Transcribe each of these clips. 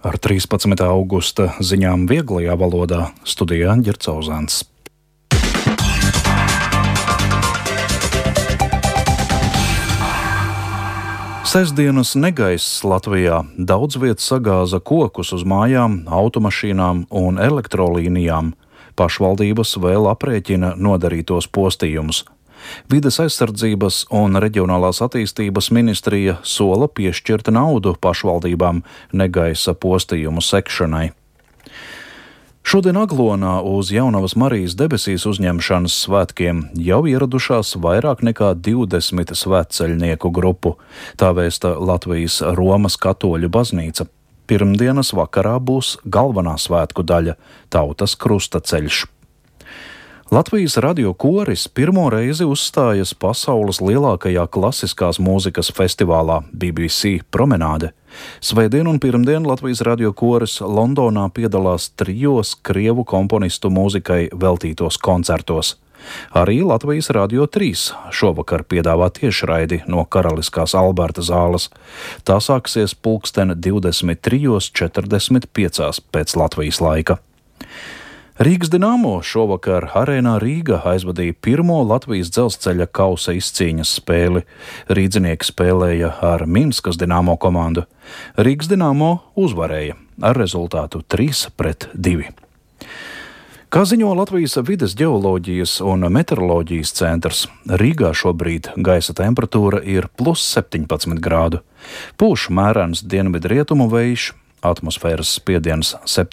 Ar 13. augusta ziņām vieglajā valodā studijā Ģercauzāns. Sestdienas negaiss Latvijā daudz vietas sagāza kokus uz mājām, automašīnām un elektrolīnijām. Pašvaldības vēl aprēķina nodarītos postījumus. Vides aizsardzības un reģionālās attīstības ministrija sola piešķirt naudu pašvaldībām negaisa postījumu sekšanai. Šodien Aglonā uz Jaunavas Marijas debesīs uzņemšanas svētkiem jau ieradušās vairāk nekā 20 svētceļnieku grupu. Tā vēsta Latvijas Romas katoļu baznīca. Pirmdienas vakarā būs galvenā svētku daļa – Tautas krustaceļš. Latvijas radio koris pirmo reizi uzstājas pasaules lielākajā klasiskās mūzikas festivālā BBC Promenāde. Svētdien un pirmdien Latvijas radio koris Londonā piedalās trijos krievu komponistu mūzikai veltītos koncertos. Arī Latvijas Radio 3 šovakar piedāvā tiešraidi no Karaliskās Alberta zāles. Tā sāksies 23:45 pēc Latvijas laika. Rīgas Dinamo šovakar Arēnā Rīga aizvadīja pirmo Latvijas dzelzceļa kausa izcīņas spēli. Rīdzinieki spēlēja ar Minskas Dinamo komandu. Rīgas Dinamo uzvarēja ar rezultātu 3-2. Kā ziņo Latvijas vides ģeoloģijas un meteoroloģijas centrs, Rīgā šobrīd gaisa temperatūra ir +17 grādu. Pūš mērens dienvidrietumu vējš, atmosfēras spiediens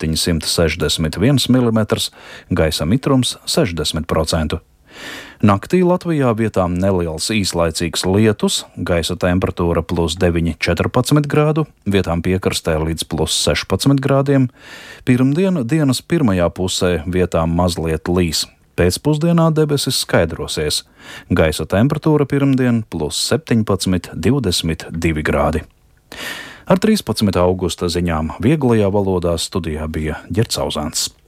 761 mm, gaisa mitrums 60%. Naktī Latvijā vietām neliels īslaicīgs lietus, gaisa temperatūra +9-14 grādu, vietām piekrastē līdz +16 grādiem. Pirmdien dienas pirmajā pusē vietām mazliet līs. Pēcpusdienā debesis skaidrosies. Gaisa temperatūra pirmdien +17-22 grādi. Ar 13. augusta ziņām vieglajā valodā studijā bija Ģercauzāns.